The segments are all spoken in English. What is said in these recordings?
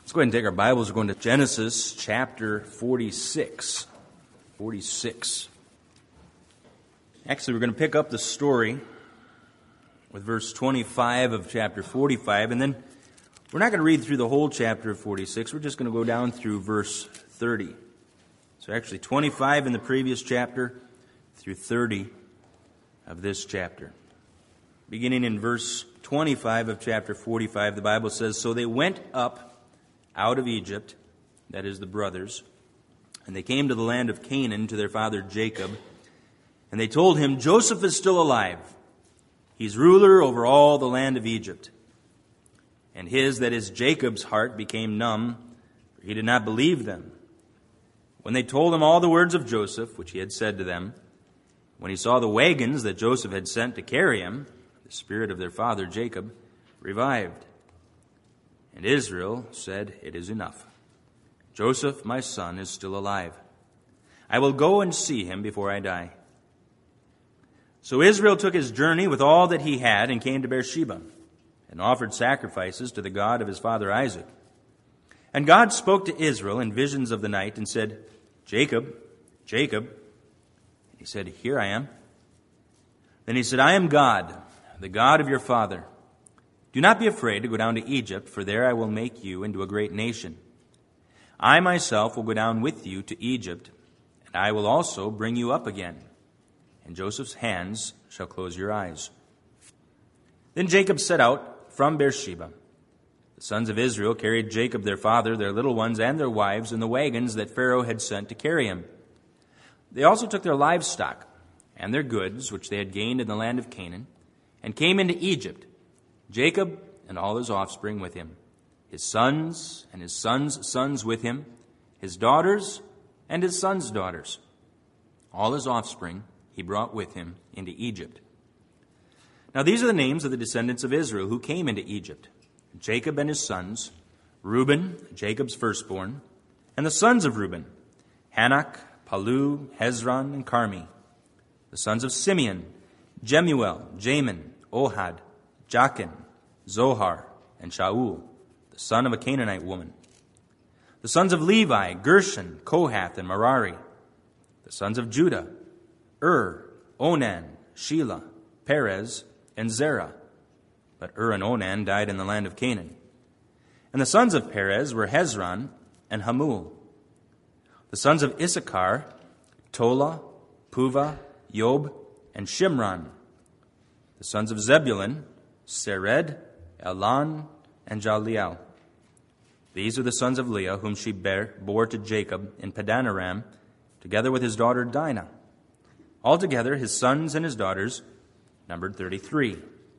Let's go ahead and take our Bibles. We're going to Genesis chapter 46. 46. Actually, we're going to pick up the story with verse 25 of chapter 45, and then we're not going to read through the whole chapter of 46. We're just going to go down through verse 30. So actually 25 in the previous chapter through 30 of this chapter. Beginning in verse 25 of chapter 45, the Bible says, "So they went up out of Egypt," that is the brothers, "and they came to the land of Canaan to their father Jacob. And they told him, 'Joseph is still alive. He's ruler over all the land of Egypt.' And his," that is Jacob's, "heart became numb, for he did not believe them. When they told him all the words of Joseph, which he had said to them, when he saw the wagons that Joseph had sent to carry him, the spirit of their father Jacob revived. And Israel said, 'It is enough. Joseph, my son, is still alive. I will go and see him before I die.' So Israel took his journey with all that he had and came to Beersheba and offered sacrifices to the God of his father Isaac. And God spoke to Israel in visions of the night and said, 'Jacob, Jacob.' And he said, 'Here I am.' Then he said, 'I am God, the God of your father. Do not be afraid to go down to Egypt, for there I will make you into a great nation. I myself will go down with you to Egypt, and I will also bring you up again. And Joseph's hands shall close your eyes.' Then Jacob set out from Beersheba. The sons of Israel carried Jacob their father, their little ones, and their wives in the wagons that Pharaoh had sent to carry him. They also took their livestock and their goods, which they had gained in the land of Canaan, and came into Egypt, Jacob and all his offspring with him, his sons and his sons' sons with him, his daughters and his sons' daughters. All his offspring he brought with him into Egypt. Now these are the names of the descendants of Israel who came into Egypt: Jacob and his sons, Reuben, Jacob's firstborn, and the sons of Reuben, Hanok, Palu, Hezron, and Carmi. The sons of Simeon, Jemuel, Jamin, Ohad, Jachin, Zohar, and Shaul, the son of a Canaanite woman. The sons of Levi, Gershon, Kohath, and Merari. The sons of Judah, Onan, Shelah, Perez, and Zerah. But and Onan died in the land of Canaan. And the sons of Perez were Hezron and Hamul. The sons of Issachar, Tola, Puvah, Yob, and Shimron. The sons of Zebulun, Sered, Elon, and Jaliel. These are the sons of Leah, whom she bore to Jacob in Padanaram, together with his daughter Dinah. Altogether, his sons and his daughters numbered 33.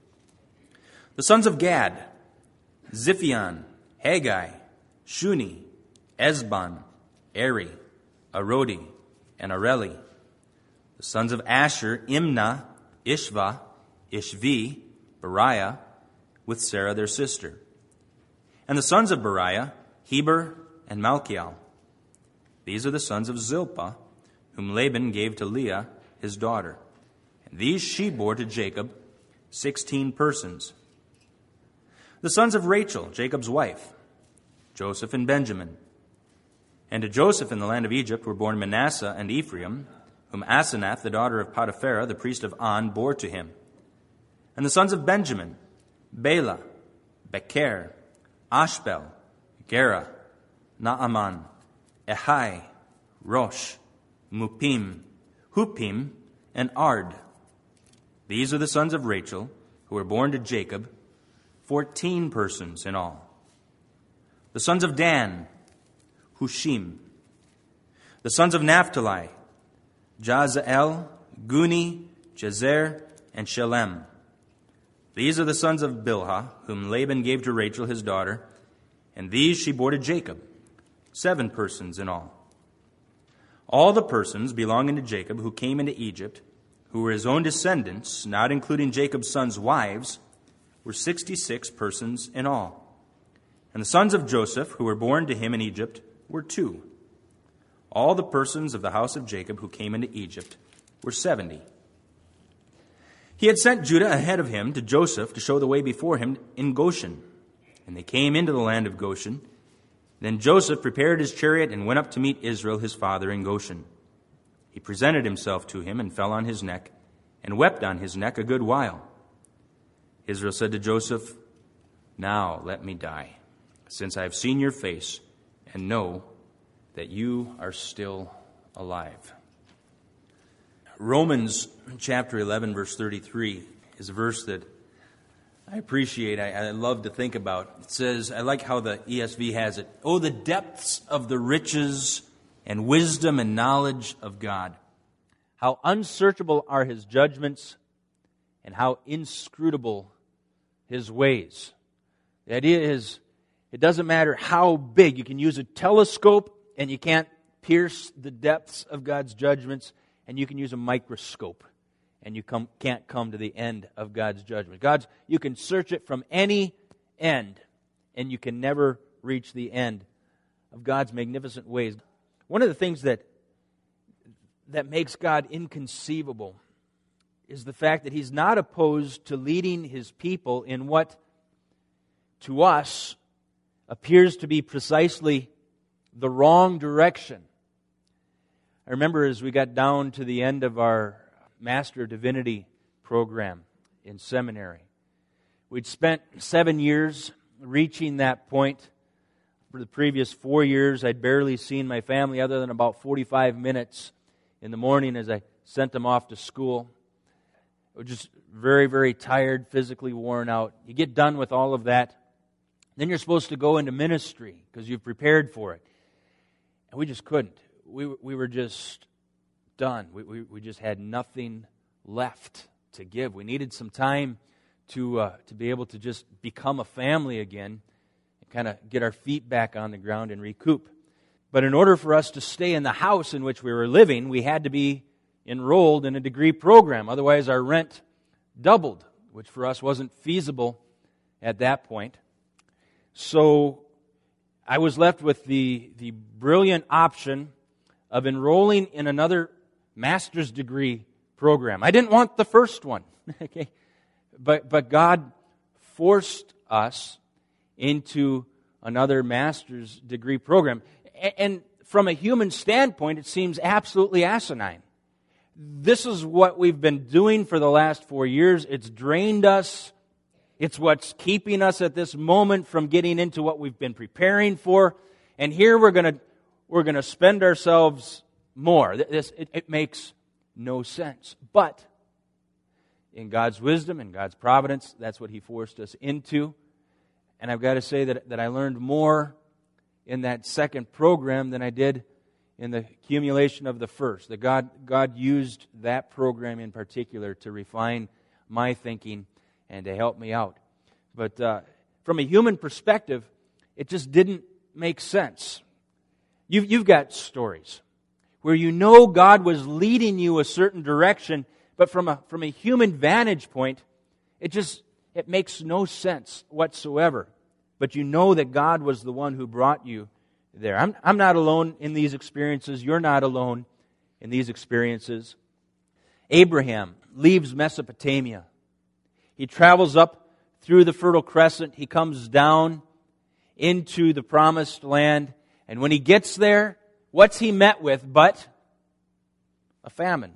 The sons of Gad, Ziphion, Haggai, Shuni, Esbon, Eri, Arodi, and Areli. The sons of Asher, Imnah, Ishva, Ishvi, Beriah, with Sarah their sister. And the sons of Beriah, Heber and Malchiel. These are the sons of Zilpah, whom Laban gave to Leah, his daughter. And these she bore to Jacob, 16 persons. The sons of Rachel, Jacob's wife, Joseph and Benjamin. And to Joseph in the land of Egypt were born Manasseh and Ephraim, whom Asenath, the daughter of Potipharah, the priest of On, bore to him. And the sons of Benjamin, Bela, Becher, Ashbel, Gera, Naaman, Ehai, Rosh, Mupim, Hupim, and Ard. These are the sons of Rachel, who were born to Jacob, 14 persons in all. The sons of Dan, Hushim. The sons of Naphtali, Jazael, Guni, Jezer, and Shalem. These are the sons of Bilhah, whom Laban gave to Rachel his daughter, and these she bore to Jacob, 7 persons in all. All the persons belonging to Jacob who came into Egypt, who were his own descendants, not including Jacob's sons' wives, were 66 persons in all. And the sons of Joseph, who were born to him in Egypt, were 2. All the persons of the house of Jacob who came into Egypt were 70. He had sent Judah ahead of him to Joseph to show the way before him in Goshen. And they came into the land of Goshen, Then Joseph prepared his chariot and went up to meet Israel his father in Goshen. He presented himself to him and fell on his neck and wept on his neck a good while. Israel said to Joseph, "Now let me die, since I have seen your face and know that you are still alive." Romans chapter 11, verse 33 is a verse that I appreciate, I love to think about. It says, I like how the ESV has it, "Oh, the depths of the riches and wisdom and knowledge of God. How unsearchable are His judgments and how inscrutable His ways." The idea is, it doesn't matter how big. You can use a telescope and you can't pierce the depths of God's judgments, and you can use a microscope and you can't come to the end of God's judgment. You can search it from any end, and you can never reach the end of God's magnificent ways. One of the things that makes God inconceivable is the fact that He's not opposed to leading His people in what, to us, appears to be precisely the wrong direction. I remember as we got down to the end of our Master of Divinity program in seminary, we'd spent 7 years reaching that point. For the previous 4 years, I'd barely seen my family other than about 45 minutes in the morning as I sent them off to school. I was just very, very tired, physically worn out. You get done with all of that, then you're supposed to go into ministry because you've prepared for it. And we just couldn't. We were just done. We just had nothing left to give. We needed some time to be able to just become a family again and kind of get our feet back on the ground and recoup. But in order for us to stay in the house in which we were living, we had to be enrolled in a degree program. Otherwise, our rent doubled, which for us wasn't feasible at that point. So I was left with the brilliant option of enrolling in another master's degree program. I didn't want the first one, okay? But God forced us into another master's degree program. And from a human standpoint, it seems absolutely asinine. This is what we've been doing for the last 4 years. It's drained us. It's what's keeping us at this moment from getting into what we've been preparing for. And here we're going to spend ourselves more. It makes no sense. But in God's wisdom and God's providence, that's what He forced us into. And I've got to say that I learned more in that second program than I did in the accumulation of the first. That God used that program in particular to refine my thinking and to help me out. But from a human perspective, it just didn't make sense. You've got stories where you know God was leading you a certain direction, but from a human vantage point, it makes no sense whatsoever. But you know that God was the one who brought you there. I'm not alone in these experiences. You're not alone in these experiences. Abraham leaves Mesopotamia. He travels up through the Fertile Crescent. He comes down into the Promised Land. And when he gets there, what's he met with but a famine?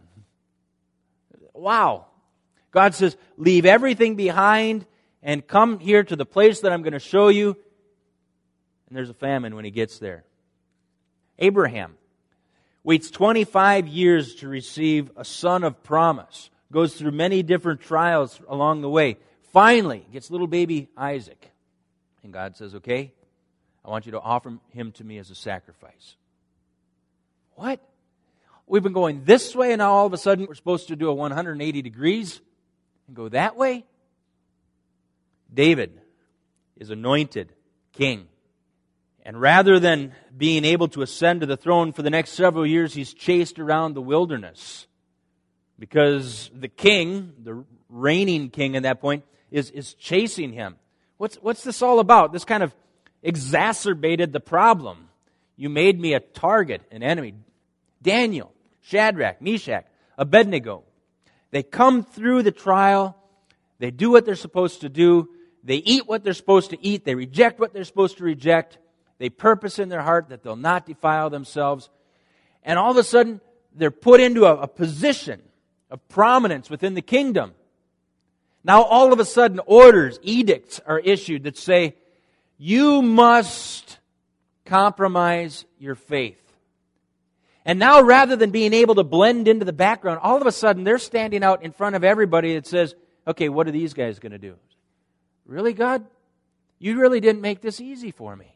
Wow. God says, leave everything behind and come here to the place that I'm going to show you. And there's a famine when he gets there. Abraham waits 25 years to receive a son of promise. Goes through many different trials along the way. Finally, gets little baby Isaac. And God says, okay, I want you to offer him to me as a sacrifice. What? We've been going this way, and now all of a sudden we're supposed to do a 180 degrees and go that way? David is anointed king. And rather than being able to ascend to the throne for the next several years, he's chased around the wilderness. Because the king, the reigning king at that point, is chasing him. What's this all about? This kind of exacerbated the problem. You made me a target, an enemy. Daniel, Shadrach, Meshach, Abednego. They come through the trial. They do what they're supposed to do. They eat what they're supposed to eat. They reject what they're supposed to reject. They purpose in their heart that they'll not defile themselves. And all of a sudden, they're put into a position of prominence within the kingdom. Now, all of a sudden, orders, edicts are issued that say, you must compromise your faith. And now, rather than being able to blend into the background, all of a sudden, they're standing out in front of everybody that says, okay, what are these guys going to do? Really, God? You really didn't make this easy for me.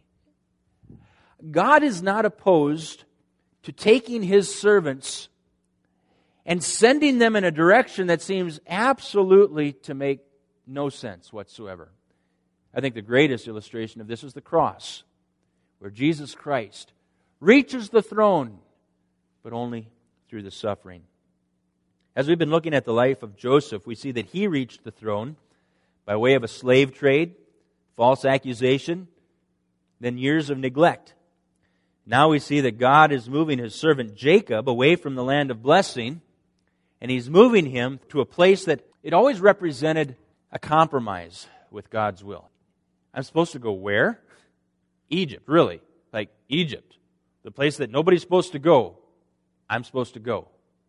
God is not opposed to taking His servants and sending them in a direction that seems absolutely to make no sense whatsoever. I think the greatest illustration of this is the cross, where Jesus Christ reaches the throne, but only through the suffering. As we've been looking at the life of Joseph, we see that he reached the throne by way of a slave trade, false accusation, then years of neglect. Now we see that God is moving His servant Jacob away from the land of blessing, and He's moving him to a place that it always represented a compromise with God's will. I'm supposed to go where? Egypt, really. Like Egypt. The place that nobody's supposed to go. I'm supposed to go.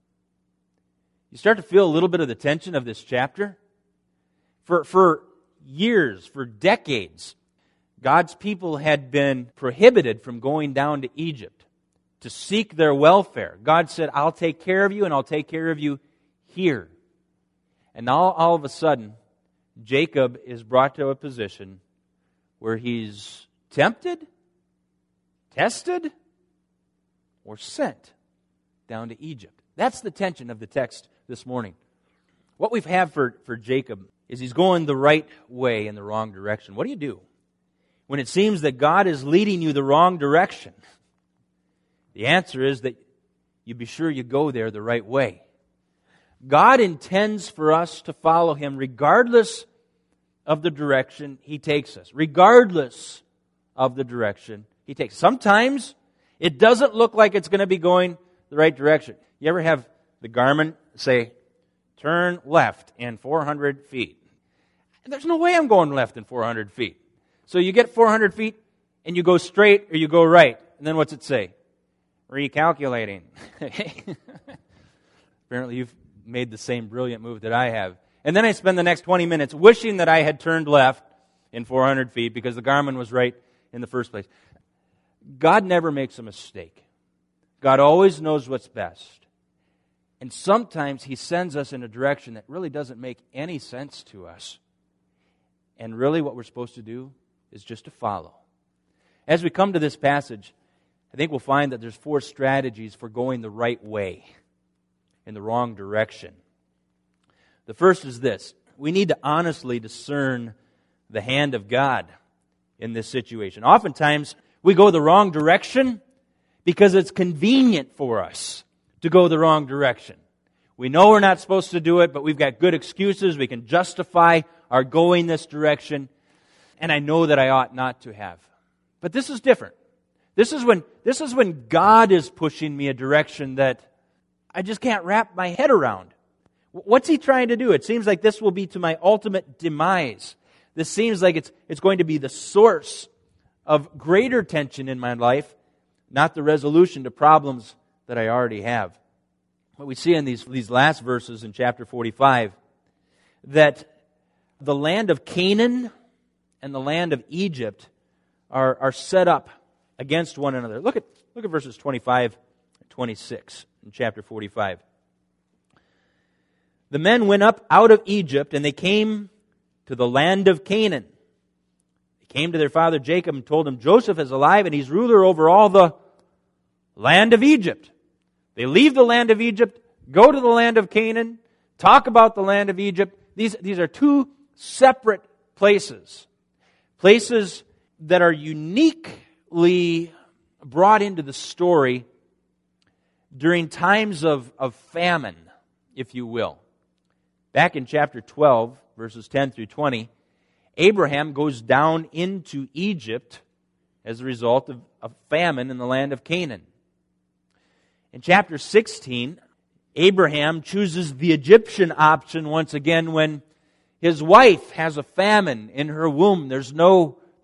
You start to feel a little bit of the tension of this chapter. For years, for decades, God's people had been prohibited from going down to Egypt to seek their welfare. God said, I'll take care of you, and I'll take care of you here. And now, all of a sudden, Jacob is brought to a position where he's tempted, tested, or sent down to Egypt. That's the tension of the text this morning. What we've had for Jacob is he's going the right way in the wrong direction. What do? When it seems that God is leading you the wrong direction, the answer is that you be sure you go there the right way. God intends for us to follow Him regardless of the direction He takes us. Regardless of the direction He takes. Sometimes it doesn't look like it's going to be going the right direction. You ever have the Garmin say, turn left in 400 feet? There's no way I'm going left in 400 feet. So you get 400 feet and you go straight or you go right. And then what's it say? Recalculating. Apparently you've made the same brilliant move that I have. And then I spend the next 20 minutes wishing that I had turned left in 400 feet because the Garmin was right in the first place. God never makes a mistake. God always knows what's best. And sometimes He sends us in a direction that really doesn't make any sense to us. And really what we're supposed to do is just to follow. As we come to this passage, I think we'll find that there's 4 strategies for going the right way in the wrong direction. The first is this. We need to honestly discern the hand of God in this situation. Oftentimes, we go the wrong direction because it's convenient for us to go the wrong direction. We know we're not supposed to do it, but we've got good excuses. We can justify our going this direction. And I know that I ought not to have. But this is different. This is when God is pushing me a direction that I just can't wrap my head around. What's He trying to do? It seems like this will be to my ultimate demise. This seems like it's going to be the source of greater tension in my life, not the resolution to problems that I already have. What we see in these last verses in chapter 45, that the land of Canaan and the land of Egypt are set up against one another. Look at verses 25 and 26 in chapter 45. The men went up out of Egypt, and they came to the land of Canaan. They came to their father Jacob and told him, Joseph is alive, and he's ruler over all the land of Egypt. They leave the land of Egypt, go to the land of Canaan, talk about the land of Egypt. These are 2 separate places. Places that are uniquely brought into the story during times of famine, if you will. Back in chapter 12, verses 10 through 20, Abraham goes down into Egypt as a result of famine in the land of Canaan. In chapter 16, Abraham chooses the Egyptian option once again when his wife has a famine in her womb. There's no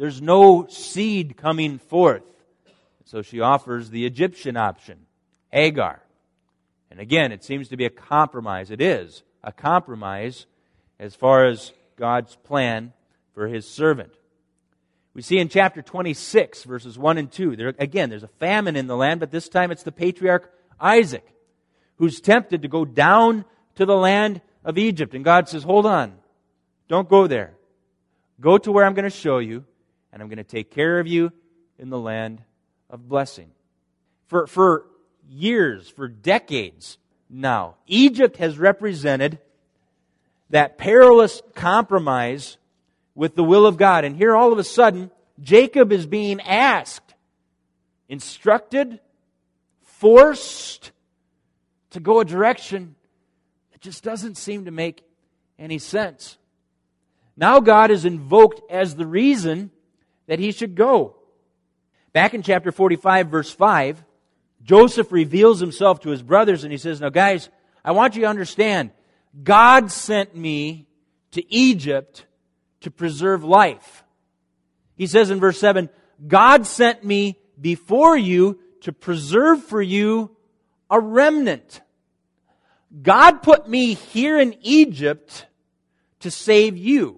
there's no seed coming forth. So she offers the Egyptian option, Hagar. And again, it seems to be a compromise. It is a compromise as far as God's plan for His servant. We see in chapter 26, verses 1 and 2, there's a famine in the land, but this time it's the patriarch Isaac who's tempted to go down to the land of Egypt. And God says, hold on, don't go there. Go to where I'm going to show you, and I'm going to take care of you in the land of blessing. For years, for decades now, Egypt has represented that perilous compromise with the will of God. And here all of a sudden, Jacob is being asked, instructed, forced to go a direction that just doesn't seem to make any sense. Now God is invoked as the reason that he should go. Back in chapter 45, verse 5, Joseph reveals himself to his brothers and he says, now guys, I want you to understand, God sent me to Egypt to preserve life. He says in verse 7, God sent me before you to preserve for you a remnant. God put me here in Egypt to save you.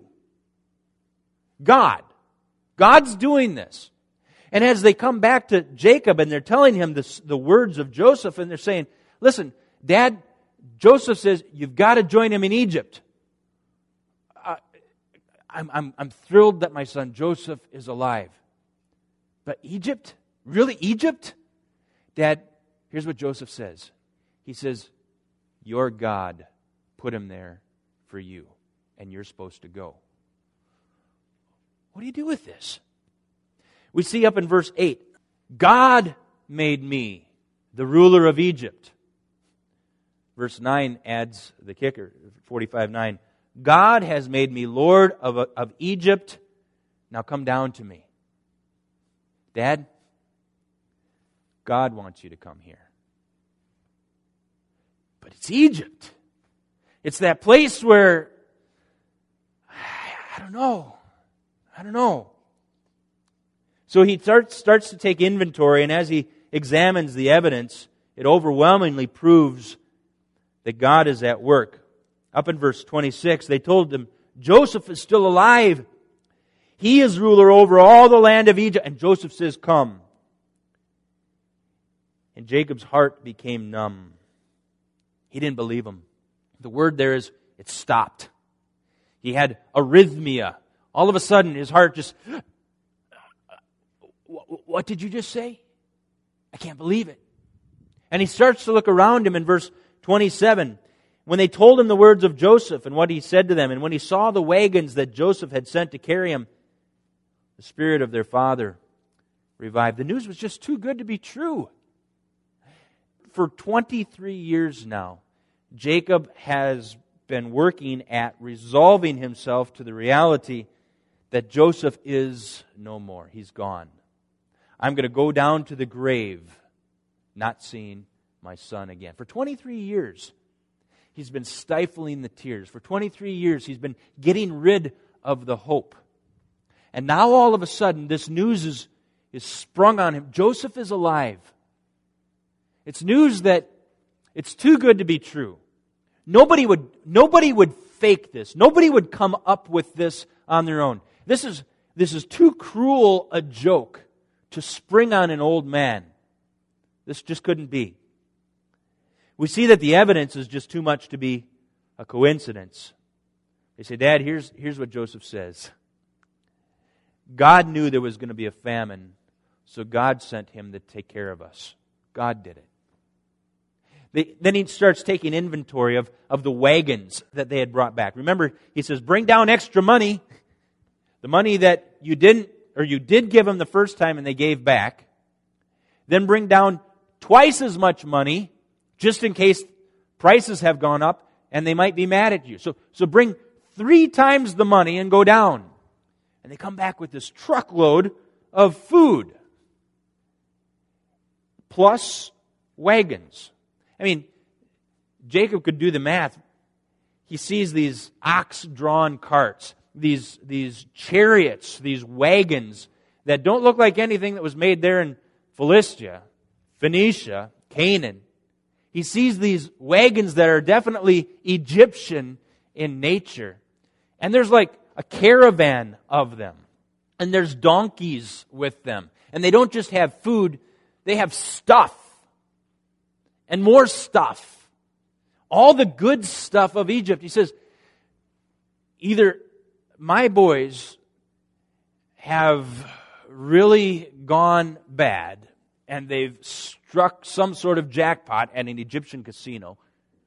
God's doing this. And as they come back to Jacob and they're telling him the words of Joseph and they're saying, listen, Dad, Joseph says, you've got to join him in Egypt. I'm thrilled that my son Joseph is alive. But Egypt? Really, Egypt? Dad, here's what Joseph says. He says, your God put him there for you, and you're supposed to go. What do you do with this? We see up in verse 8, God made me the ruler of Egypt. Verse 9 adds the kicker, 45:9. God has made me Lord of Egypt. Now come down to me. Dad, God wants you to come here. But it's Egypt. It's that place where, I don't know. So he starts to take inventory, and as he examines the evidence, it overwhelmingly proves that God is at work. Up in verse 26, they told him, Joseph is still alive. He is ruler over all the land of Egypt. And Joseph says, come. And Jacob's heart became numb. He didn't believe him. The word there is, it stopped. He had arrhythmia. All of a sudden, his heart just, what did you just say? I can't believe it. And he starts to look around him in verse 27. When they told him the words of Joseph and what he said to them, and when he saw the wagons that Joseph had sent to carry him, the spirit of their father revived. The news was just too good to be true. For 23 years now, Jacob has been working at resolving himself to the reality that Joseph is no more. He's gone. I'm going to go down to the grave, not seeing my son again. For 23 years, he's been stifling the tears. For 23 years, he's been getting rid of the hope. And now all of a sudden, this news is sprung on him. Joseph is alive. It's news that it's too good to be true. Nobody would fake this. Nobody would come up with this on their own. This is too cruel a joke to spring on an old man. This just couldn't be. We see that the evidence is just too much to be a coincidence. They say, Dad, here's what Joseph says. God knew there was going to be a famine, so God sent him to take care of us. God did it. Then he starts taking inventory of the wagons that they had brought back. Remember, he says, bring down extra money. The money that you did give them the first time and they gave back. Then bring down twice as much money, just in case prices have gone up and they might be mad at you. So bring 3 times the money and go down. And they come back with this truckload of food. Plus wagons. I mean, Jacob could do the math. He sees these ox-drawn carts. these chariots, these wagons that don't look like anything that was made there in Philistia, Phoenicia, Canaan. He sees these wagons that are definitely Egyptian in nature. And there's like a caravan of them. And there's donkeys with them. And they don't just have food, they have stuff. And more stuff. All the good stuff of Egypt. He says, either my boys have really gone bad and they've struck some sort of jackpot at an Egyptian casino,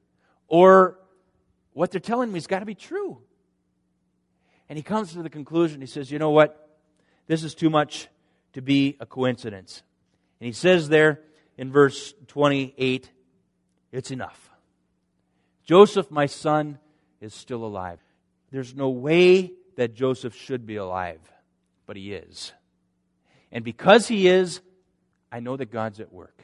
or what they're telling me has got to be true. And he comes to the conclusion, he says, you know what? This is too much to be a coincidence. And he says there in verse 28, it's enough. Joseph, my son, is still alive. There's no way that Joseph should be alive, but he is. And because he is, I know that God's at work.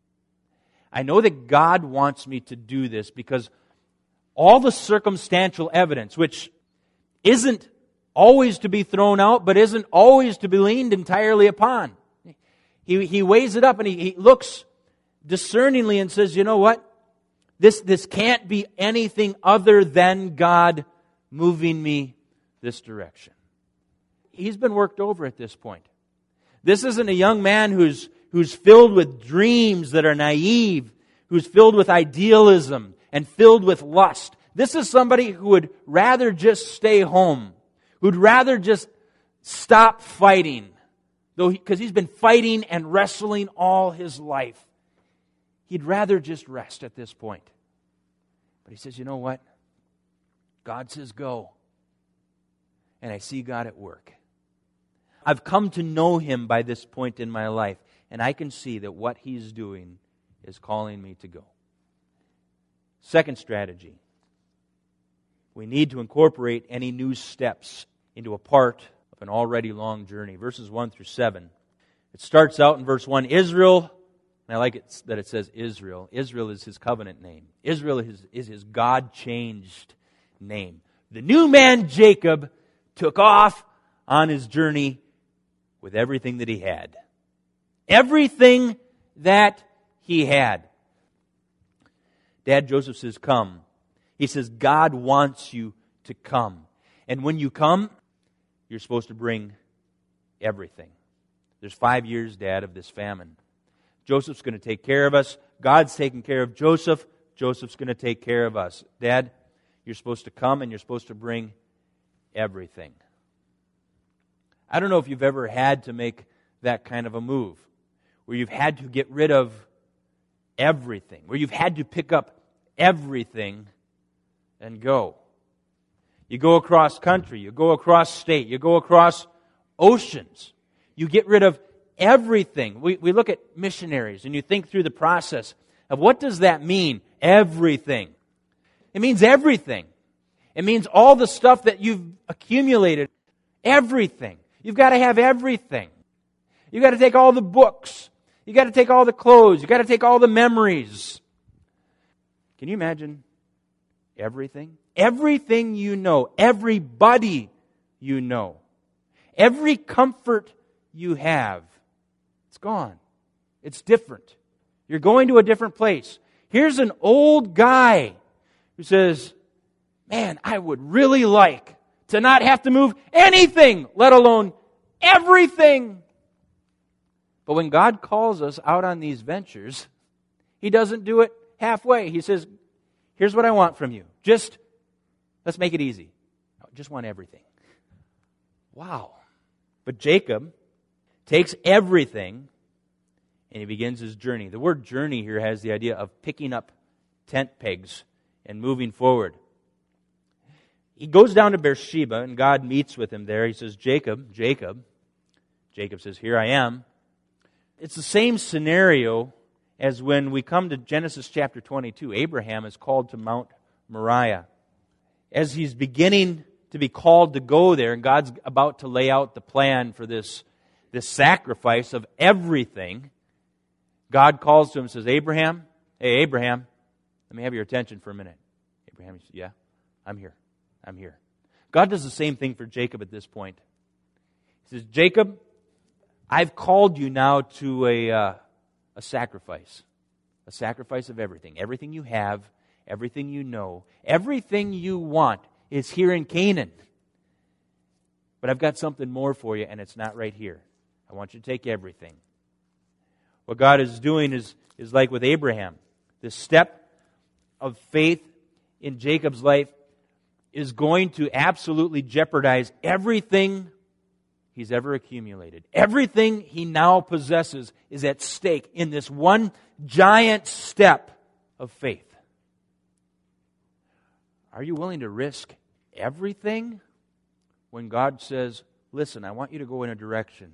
I know that God wants me to do this because all the circumstantial evidence, which isn't always to be thrown out, but isn't always to be leaned entirely upon. He weighs it up and he looks discerningly and says, you know what? This can't be anything other than God moving me this direction. He's been worked over at this point. This isn't a young man who's filled with dreams that are naive, who's filled with idealism and filled with lust. This is somebody who would rather just stay home, who'd rather just stop fighting, because he's been fighting and wrestling all his life. He'd rather just rest at this point. But he says, you know what? God says go. And I see God at work. I've come to know Him by this point in my life, and I can see that what He's doing is calling me to go. Second strategy. We need to incorporate any new steps into a part of an already long journey. Verses 1 through 7. It starts out in verse 1, Israel, and I like it that it says Israel. Israel is his covenant name. Israel is his God-changed name. The new man, Jacob, took off on his journey with everything that he had. Everything that he had. Dad Joseph says, come. He says, God wants you to come. And when you come, you're supposed to bring everything. There's 5 years, Dad, of this famine. Joseph's going to take care of us. God's taking care of Joseph. Joseph's going to take care of us. Dad, you're supposed to come and you're supposed to bring everything. I don't know if you've ever had to make that kind of a move, where you've had to get rid of everything, where you've had to pick up everything and go. You go across country, you go across state, you go across oceans. You get rid of everything. We look at missionaries and you think through the process of what does that mean? Everything. It means everything. It means all the stuff that you've accumulated. Everything. You've got to have everything. You've got to take all the books. You've got to take all the clothes. You've got to take all the memories. Can you imagine everything? Everything you know. Everybody you know. Every comfort you have. It's gone. It's different. You're going to a different place. Here's an old guy who says, man, I would really like to not have to move anything, let alone everything. But when God calls us out on these ventures, He doesn't do it halfway. He says, here's what I want from you. Let's make it easy. I just want everything. Wow. But Jacob takes everything and he begins his journey. The word journey here has the idea of picking up tent pegs and moving forward. He goes down to Beersheba and God meets with him there. He says, Jacob, Jacob. Jacob says, here I am. It's the same scenario as when we come to Genesis chapter 22. Abraham is called to Mount Moriah. As he's beginning to be called to go there, and God's about to lay out the plan for this sacrifice of everything, God calls to him and says, Abraham, hey Abraham, let me have your attention for a minute. Abraham says, yeah, I'm here. God does the same thing for Jacob at this point. He says, Jacob, I've called you now to a sacrifice of everything. Everything you have, everything you know, everything you want is here in Canaan. But I've got something more for you, and it's not right here. I want you to take everything. What God is doing is like with Abraham. This step of faith in Jacob's life is going to absolutely jeopardize everything he's ever accumulated. Everything he now possesses is at stake in this one giant step of faith. Are you willing to risk everything when God says, listen, I want you to go in a direction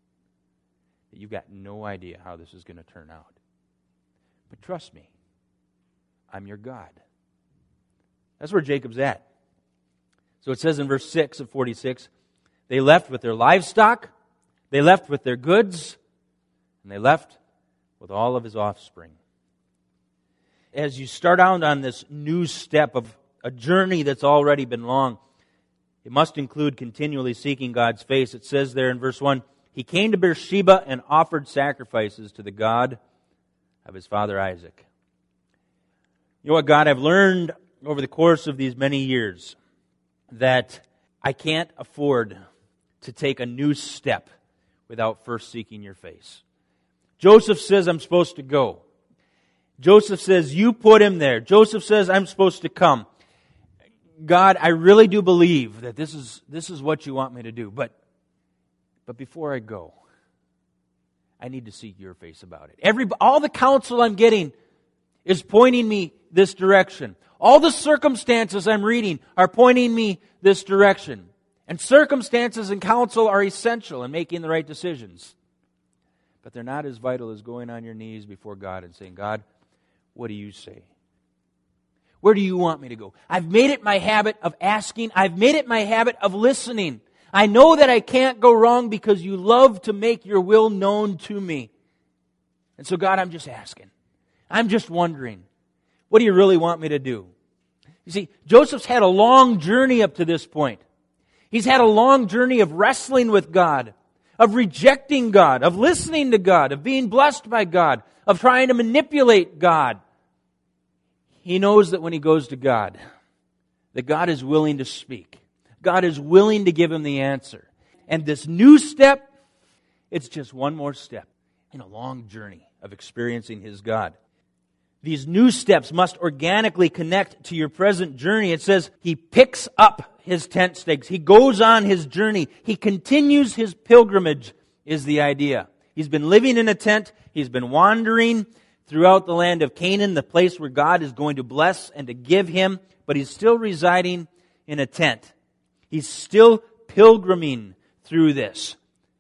that you've got no idea how this is going to turn out? But trust me, I'm your God. That's where Jacob's at. So it says in verse 6 of 46, they left with their livestock, they left with their goods, and they left with all of his offspring. As you start out on this new step of a journey that's already been long, it must include continually seeking God's face. It says there in verse 1, he came to Beersheba and offered sacrifices to the God of his father Isaac. You know what, God, I've learned over the course of these many years that I can't afford to take a new step without first seeking your face. Joseph says I'm supposed to go. Joseph says you put him there. Joseph says I'm supposed to come. God, I really do believe that this is what you want me to do. But before I go, I need to seek your face about it. All the counsel I'm getting is pointing me this direction. All the circumstances I'm reading are pointing me this direction. And circumstances and counsel are essential in making the right decisions. But they're not as vital as going on your knees before God and saying, God, what do you say? Where do you want me to go? I've made it my habit of asking. I've made it my habit of listening. I know that I can't go wrong because you love to make your will known to me. And so, God, I'm just asking. I'm just wondering, what do you really want me to do? You see, Joseph's had a long journey up to this point. He's had a long journey of wrestling with God, of rejecting God, of listening to God, of being blessed by God, of trying to manipulate God. He knows that when he goes to God, that God is willing to speak. God is willing to give him the answer. And this new step, it's just one more step in a long journey of experiencing his God. These new steps must organically connect to your present journey. It says he picks up his tent stakes. He goes on his journey. He continues his pilgrimage, is the idea. He's been living in a tent. He's been wandering throughout the land of Canaan, the place where God is going to bless and to give him, but he's still residing in a tent. He's still pilgriming through this.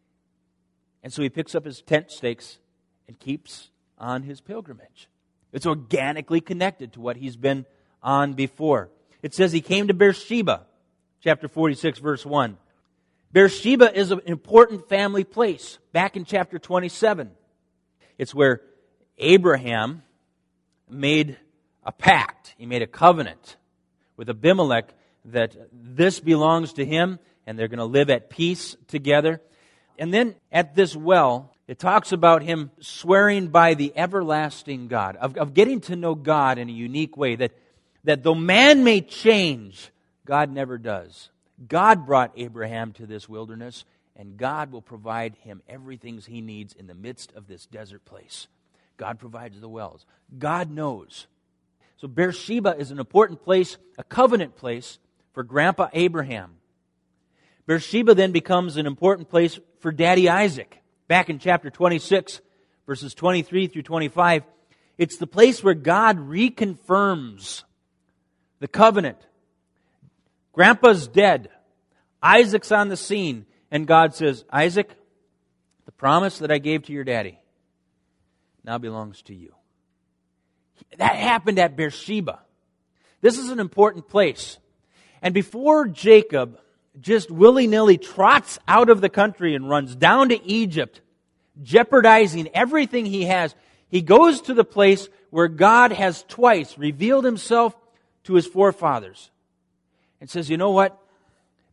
And so he picks up his tent stakes and keeps on his pilgrimage. It's organically connected to what he's been on before. It says he came to Beersheba, chapter 46, verse 1. Beersheba is an important family place. Back in chapter 27, it's where Abraham made a pact. He made a covenant with Abimelech that this belongs to him and they're going to live at peace together. And then at this well, it talks about him swearing by the everlasting God, of getting to know God in a unique way, that though man may change, God never does. God brought Abraham to this wilderness, and God will provide him everything he needs in the midst of this desert place. God provides the wells. God knows. So Beersheba is an important place, a covenant place for Grandpa Abraham. Beersheba then becomes an important place for Daddy Isaac. Back in chapter 26, verses 23 through 25, it's the place where God reconfirms the covenant. Grandpa's dead. Isaac's on the scene. And God says, Isaac, the promise that I gave to your daddy now belongs to you. That happened at Beersheba. This is an important place. And before Jacob just willy-nilly trots out of the country and runs down to Egypt, jeopardizing everything he has, he goes to the place where God has twice revealed himself to his forefathers and says, you know what?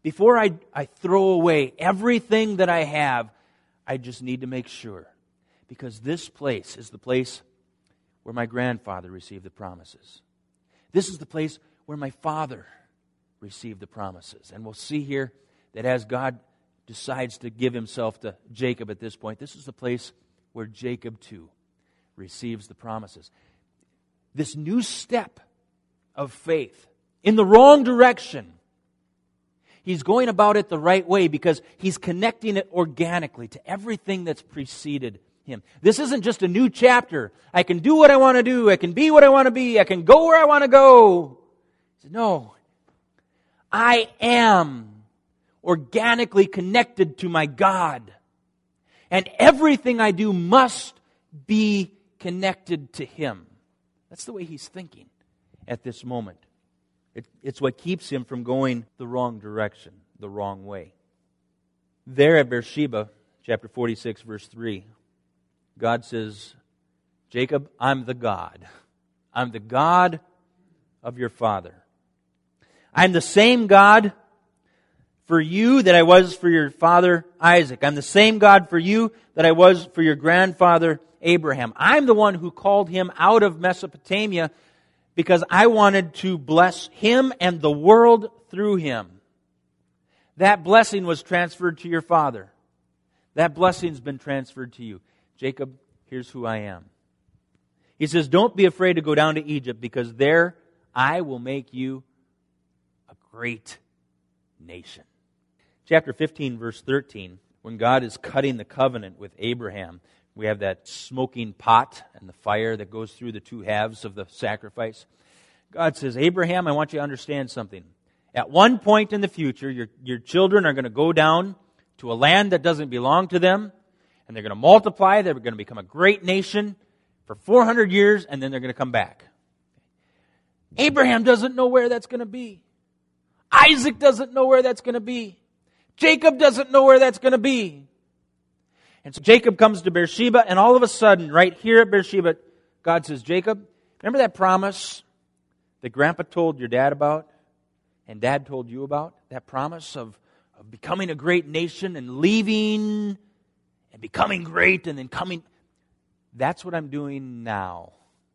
before I throw away everything that I have, I just need to make sure. Because this place is the place where my grandfather received the promises. This is the place where my father received the promises. And we'll see here that as God decides to give himself to Jacob at this point, this is the place where Jacob too receives the promises. This new step of faith in the wrong direction, he's going about it the right way because he's connecting it organically to everything that's preceded him. This isn't just a new chapter. I can do what I want to do. I can be what I want to be. I can go where I want to go. He said, no, I am organically connected to my God. And everything I do must be connected to Him. That's the way he's thinking at this moment. It's what keeps him from going the wrong direction, the wrong way. There at Beersheba, chapter 46, verse 3, God says, Jacob, I'm the God. I'm the God of your father. I'm the same God for you that I was for your father Isaac. I'm the same God for you that I was for your grandfather Abraham. I'm the one who called him out of Mesopotamia because I wanted to bless him and the world through him. That blessing was transferred to your father. That blessing's been transferred to you. Jacob, here's who I am. He says, don't be afraid to go down to Egypt because there I will make you a great nation. Chapter 15, verse 13, when God is cutting the covenant with Abraham, we have that smoking pot and the fire that goes through the two halves of the sacrifice. God says, Abraham, I want you to understand something. At one point in the future, your children are going to go down to a land that doesn't belong to them, and they're going to multiply, they're going to become a great nation for 400 years, and then they're going to come back. Abraham doesn't know where that's going to be. Isaac doesn't know where that's going to be. Jacob doesn't know where that's going to be. And so Jacob comes to Beersheba, and all of a sudden, right here at Beersheba, God says, Jacob, remember that promise that Grandpa told your dad about and Dad told you about? That promise of becoming a great nation and leaving and becoming great and then coming. That's what I'm doing now.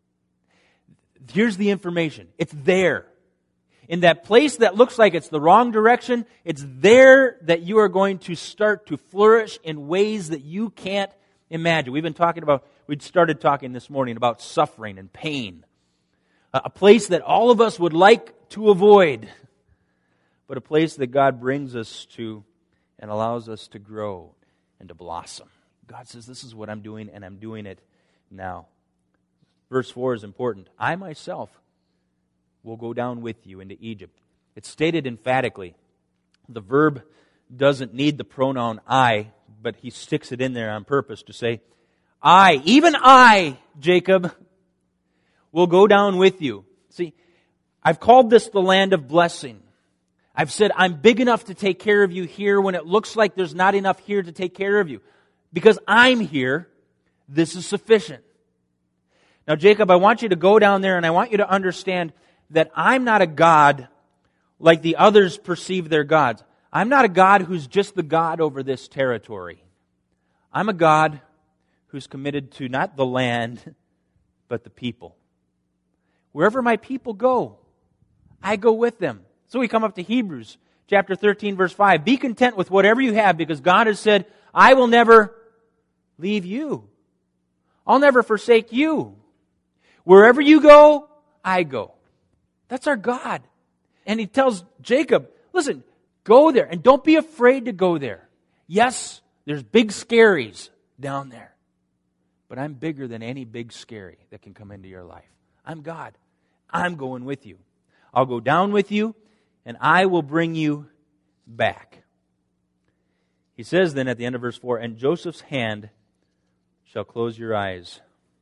Here's the information. It's there. In that place that looks like it's the wrong direction, it's there that you are going to start to flourish in ways that you can't imagine. We started talking this morning about suffering and pain. A place that all of us would like to avoid, but a place that God brings us to and allows us to grow and to blossom. God says, this is what I'm doing, and I'm doing it now. Verse 4 is important. I myself will go down with you into Egypt. It's stated emphatically. The verb doesn't need the pronoun I, but he sticks it in there on purpose to say, I, even I, Jacob, will go down with you. See, I've called this the land of blessing. I've said I'm big enough to take care of you here when it looks like there's not enough here to take care of you. Because I'm here, this is sufficient. Now, Jacob, I want you to go down there and I want you to understand that I'm not a God like the others perceive their gods. I'm not a God who's just the God over this territory. I'm a God who's committed to not the land, but the people. Wherever my people go, I go with them. So we come up to Hebrews chapter 13, verse 5. Be content with whatever you have because God has said, I will never leave you. I'll never forsake you. Wherever you go, I go. That's our God. And He tells Jacob, listen, go there and don't be afraid to go there. Yes, there's big scaries down there. But I'm bigger than any big scary that can come into your life. I'm God. I'm going with you. I'll go down with you and I will bring you back. He says then at the end of verse 4, and Joseph's hand shall close your eyes.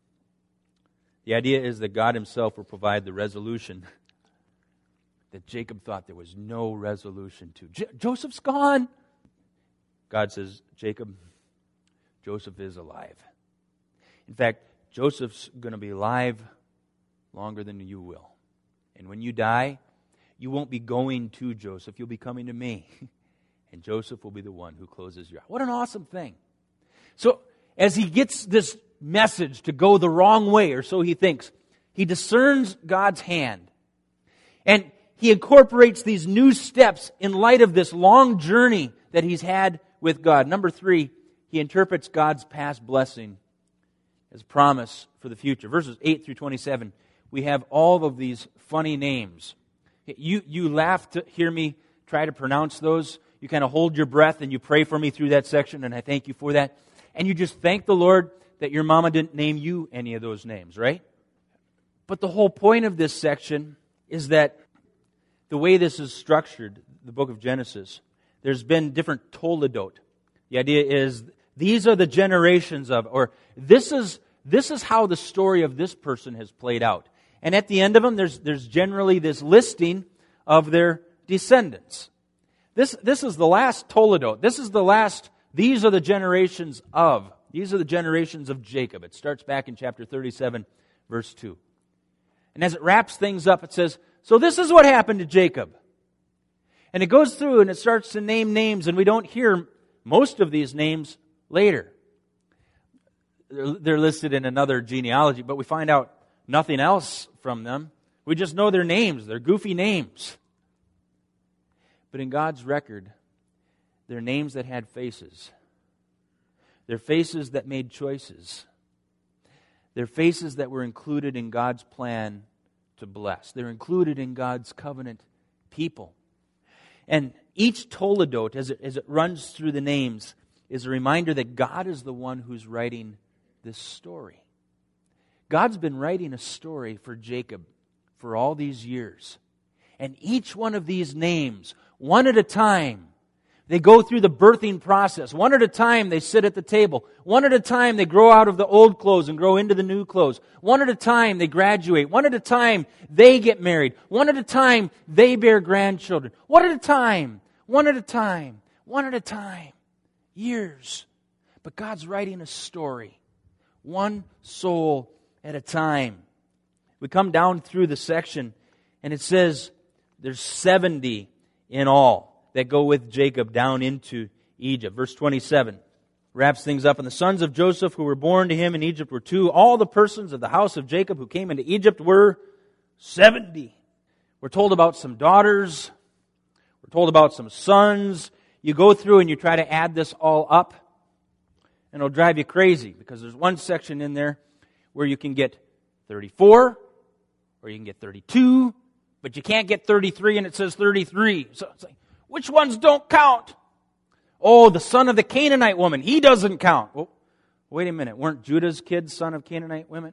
The idea is that God Himself will provide the resolution that Jacob thought there was no resolution to. Joseph's gone. God says, Jacob, Joseph is alive. In fact, Joseph's going to be alive longer than you will. And when you die, you won't be going to Joseph. You'll be coming to me. and Joseph will be the one who closes your eyes. What an awesome thing. So, as he gets this message to go the wrong way, or so he thinks, he discerns God's hand. And he incorporates these new steps in light of this long journey that he's had with God. Number 3, he interprets God's past blessing as promise for the future. Verses 8 through 27, we have all of these funny names. You laugh to hear me try to pronounce those. You kind of hold your breath and you pray for me through that section, and I thank you for that. And you just thank the Lord that your mama didn't name you any of those names, right? But the whole point of this section is that the way this is structured, the book of Genesis, there's been different toledot. The idea is these are the generations of, or this is how the story of this person has played out. And at the end of them, there's generally this listing of their descendants. This is the last toledot. These are the generations of. These are the generations of Jacob. It starts back in chapter 37, verse 2. And as it wraps things up, it says, so this is what happened to Jacob. And it goes through and it starts to name names, and we don't hear most of these names later. They're listed in another genealogy, but we find out nothing else from them. We just know their names. They're goofy names. But in God's record, they're names that had faces. They're faces that made choices. They're faces that were included in God's plan to bless. They're included in God's covenant people. And each toledot, as it runs through the names, is a reminder that God is the one who's writing this story. God's been writing a story for Jacob for all these years. And each one of these names, one at a time, they go through the birthing process. One at a time, they sit at the table. One at a time, they grow out of the old clothes and grow into the new clothes. One at a time, they graduate. One at a time, they get married. One at a time, they bear grandchildren. One at a time. One at a time. One at a time. Years. But God's writing a story. One soul at a time. We come down through the section, and it says there's 70 in all that go with Jacob down into Egypt. Verse 27 wraps things up. And the sons of Joseph who were born to him in Egypt were 2. All the persons of the house of Jacob who came into Egypt were 70. We're told about some daughters. We're told about some sons. You go through and you try to add this all up, and it'll drive you crazy because there's one section in there where you can get 34 or you can get 32, but you can't get 33 and it says 33. So it's like, which ones don't count? Oh, the son of the Canaanite woman, he doesn't count. Well, wait a minute, weren't Judah's kids son of Canaanite women?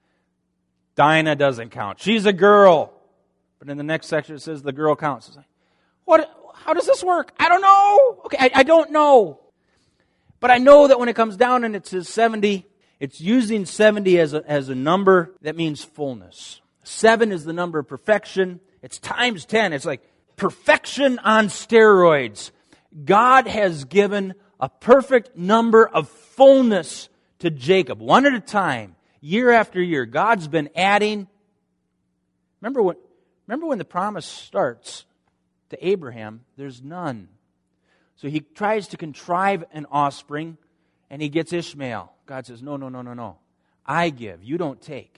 Dinah doesn't count. She's a girl. But in the next section it says the girl counts. It's like, what? How does this work? I don't know. Okay, I don't know. But I know that when it comes down and it says 70, it's using 70 as a number that means fullness. 7 is the number of perfection. It's times 10. It's like perfection on steroids. God has given a perfect number of fullness to Jacob, one at a time, year after year. God's been adding. Remember when the promise starts to Abraham, there's none. So he tries to contrive an offspring, and he gets Ishmael. God says, no. I give, you don't take.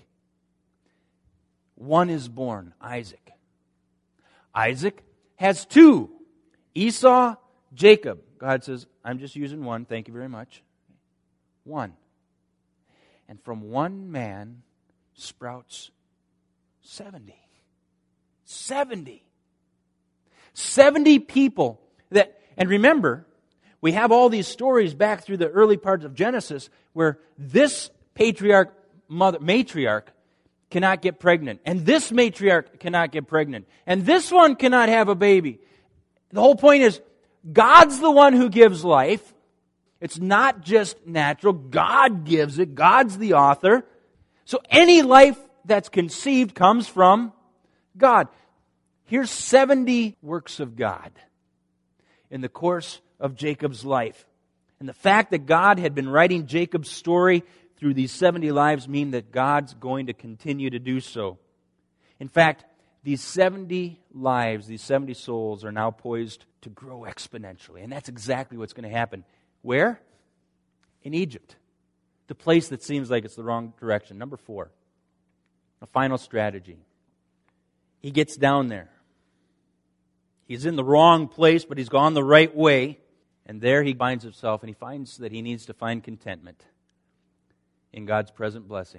One is born, Isaac. Isaac has 2, Esau, Jacob. God says, I'm just using one, thank you very much. 1. And from one man sprouts 70. 70. 70 people that, and remember, we have all these stories back through the early parts of Genesis where this matriarch cannot get pregnant, and this matriarch cannot get pregnant, and this one cannot have a baby. The whole point is, God's the one who gives life. It's not just natural. God gives it. God's the author. So any life that's conceived comes from God. Here's 70 works of God in the course of Jacob's life. And the fact that God had been writing Jacob's story through these 70 lives mean that God's going to continue to do so. In fact, these 70 lives, these 70 souls are now poised to grow exponentially. And that's exactly what's going to happen. Where? In Egypt. The place that seems like it's the wrong direction. Number 4, a final strategy. He gets down there. He's in the wrong place, but he's gone the right way. And there he finds himself, and he finds that he needs to find contentment in God's present blessing.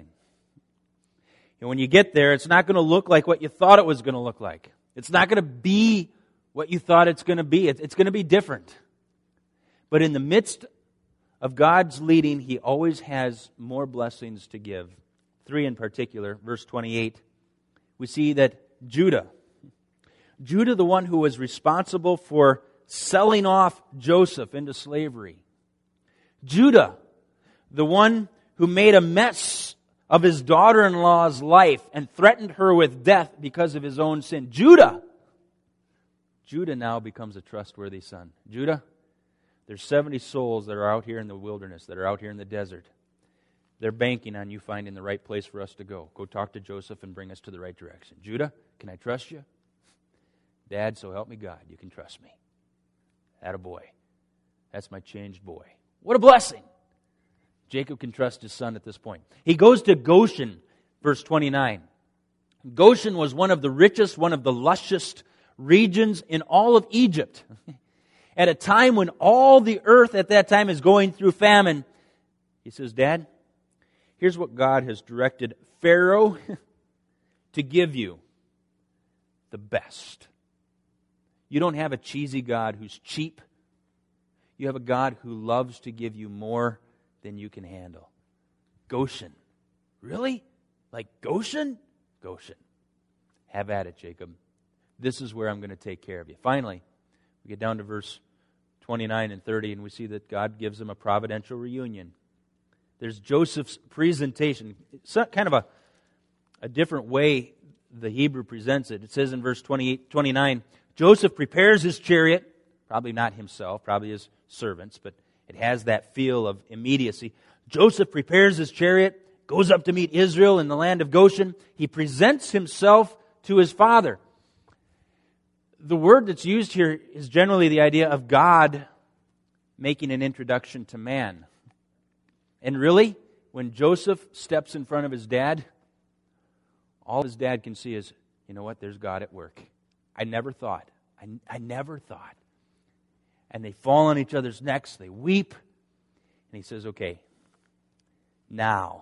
And when you get there, it's not going to look like what you thought it was going to look like. It's not going to be what you thought it's going to be. It's going to be different. But in the midst of God's leading, He always has more blessings to give. 3 in particular, verse 28, we see that Judah, the one who was responsible for selling off Joseph into slavery. Judah, the one who made a mess of his daughter-in-law's life and threatened her with death because of his own sin. Judah now becomes a trustworthy son. Judah, there's 70 souls that are out here in the wilderness, that are out here in the desert. They're banking on you finding the right place for us to go. Go talk to Joseph and bring us to the right direction. Judah, can I trust you? Dad, so help me God, you can trust me. Attaboy. That's my changed boy. What a blessing. Jacob can trust his son at this point. He goes to Goshen, verse 29. Goshen was one of the richest, one of the lushest regions in all of Egypt. At a time when all the earth at that time is going through famine, he says, Dad, here's what God has directed Pharaoh to give you. The best. You don't have a cheesy God who's cheap. You have a God who loves to give you more than you can handle. Goshen. Really? Like Goshen? Goshen. Have at it, Jacob. This is where I'm going to take care of you. Finally, we get down to verse 29 and 30, and we see that God gives them a providential reunion. There's Joseph's presentation. It's kind of a different way the Hebrew presents it. It says in verse 29, Joseph prepares his chariot, probably not himself, probably his servants, but it has that feel of immediacy. Joseph prepares his chariot, goes up to meet Israel in the land of Goshen. He presents himself to his father. The word that's used here is generally the idea of God making an introduction to man. And really, when Joseph steps in front of his dad, all his dad can see is, you know what, there's God at work. I never thought. I never thought. And they fall on each other's necks, they weep, and he says, okay, now,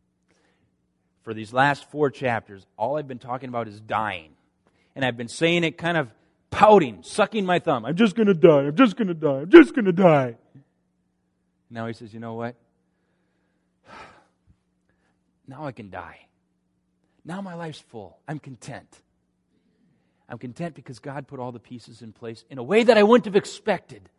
for these last 4 chapters, all I've been talking about is dying. And I've been saying it kind of pouting, sucking my thumb. I'm just going to die, I'm just going to die, I'm just going to die. Now he says, you know what? Now I can die. Now my life's full. I'm content. I'm content because God put all the pieces in place in a way that I wouldn't have expected.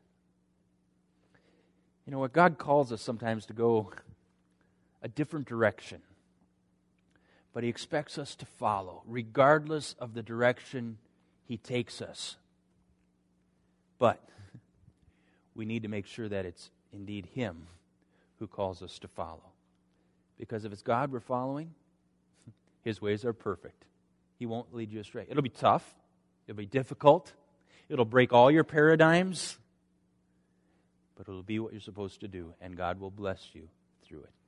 You know what? God calls us sometimes to go a different direction. But He expects us to follow, regardless of the direction He takes us. But we need to make sure that it's indeed Him who calls us to follow. Because if it's God we're following, His ways are perfect. He won't lead you astray. It'll be tough. It'll be difficult. It'll break all your paradigms. But it'll be what you're supposed to do, and God will bless you through it.